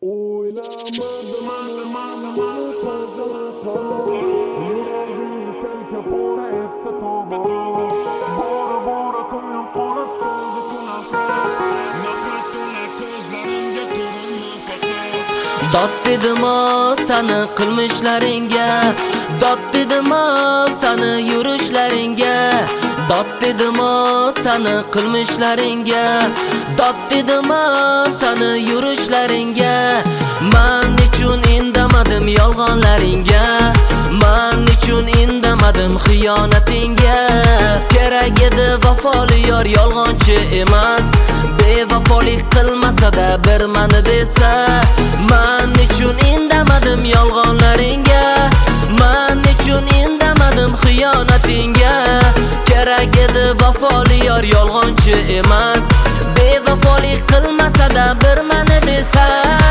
Dod dedim o sani qilmishlaringga, dod dedim o sani yurishlaringga, dod dedim o sani qilmishlaringga, dod dedim o sani yurishlaringga. Men uchun indamadim yolg'onlaringga, men uchun indamadim xiyonatingga. Kerak edi vafoli yor yolg'onchi emas, bevafolik qilmasa-da bir meni desa. Men uchun indamadim yolg'onlaringga, men uchun indamadim xiyonatingga. Kerak edi vafoli yor yolg'onchi emas, bevafolik qilmasa-da bir meni desa.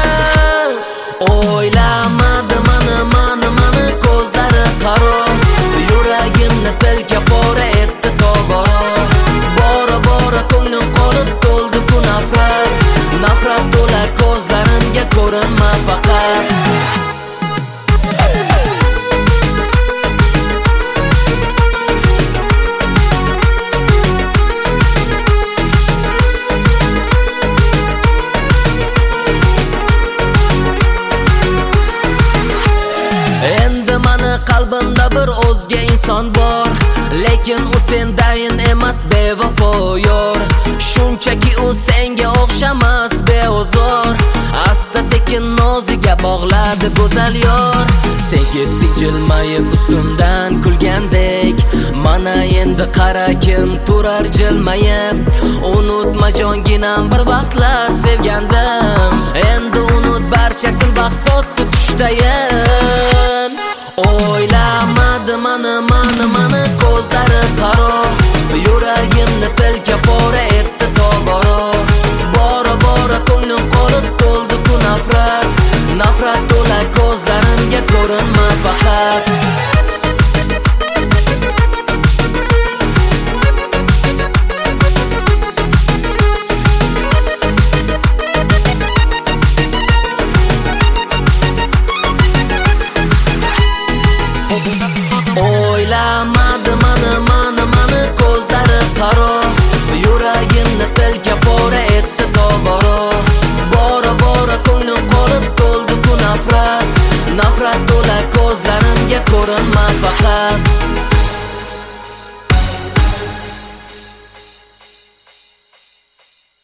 O'ylamadi mani ko'zlari qaro, yuragimni pilka pora etdi tobora. Bora ko'nglim qolib to'ldi bu nafrat, nafrat to'la ko'zlarimga ko'rinma faqat. Qalbimda bir o'zga inson bor, lekin u sendayin emas bevafo yor. Shunchaki u senga o'xshamas beozor, asta sekin noziga bog'ladi go'zal yor. Sen ketding jilmayib ustimdan kulgandek, mana endi qara kim turar jilmayib. Unutma jonginam bir vaqtlar sevgandim, endi unut barchasin vaqt o'tdi tushdayim.